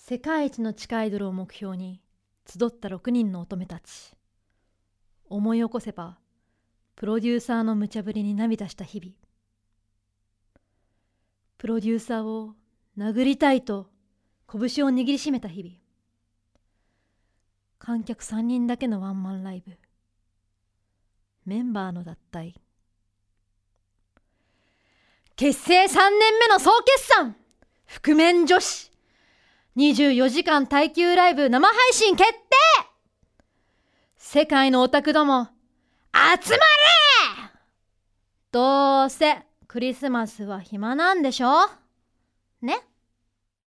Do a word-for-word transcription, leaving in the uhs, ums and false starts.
世界一の地下アイドルを目標に集ったろくにんの乙女たち。思い起こせばプロデューサーの無茶ぶりに涙した日々。プロデューサーを殴りたいと拳を握りしめた日々。観客さんにんだけのワンマンライブ。メンバーの脱退。結成さんねんめの総決算、覆面女子にじゅうよじかん耐久ライブ生配信決定。世界のオタクども集まれ。どうせクリスマスは暇なんでしょね。